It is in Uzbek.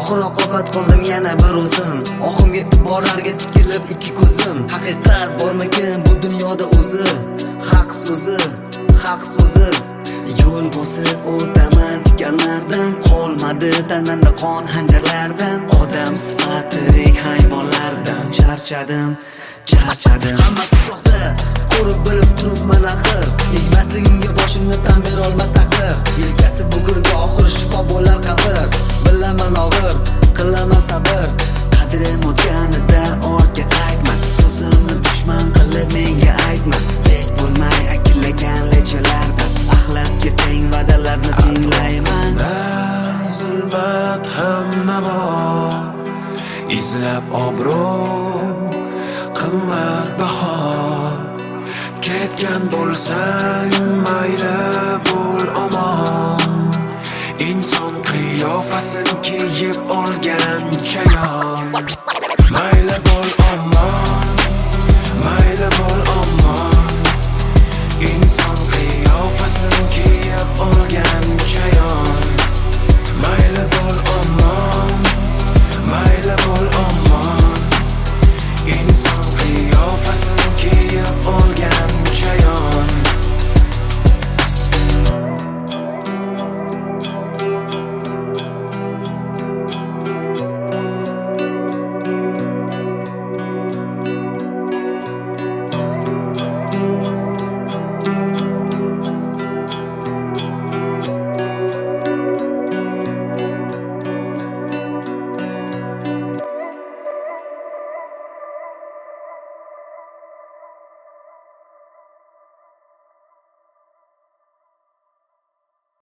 oxir oqibat qoldim yana bir o'zim. Oxim yetib borarga tikilib ikki ko'zim. Haqiqat bormikin bu dunyoda o'zi? Haq so'zi, haq so'zi. Yo'l bosib o'taman tikanlardan, qolmadi tanamda qon hanjarlardan. Odam sifati tirik hayvonlardan charchadim. Hammasi soxta, ko'rib bilib turibman axir. Egmasligimga boshimni tan bera olmas taqdir. Yelkasi bugurga oxir shifo bo'lar qabr. Bilaman og'ir, qilaman sabr. Qadrim o'tganida ortga qaytma. So'zimni dushman qilib menga aytma. Bek bo'lmay akillagan lechalardan axlat ketang va'dalarni tinglayman. Zulmat ham navo izlab obro' qimmat baho. Ketgan bo'lsang mayli bo'l omon. Inson qiyofasin kiyib olgan chayon.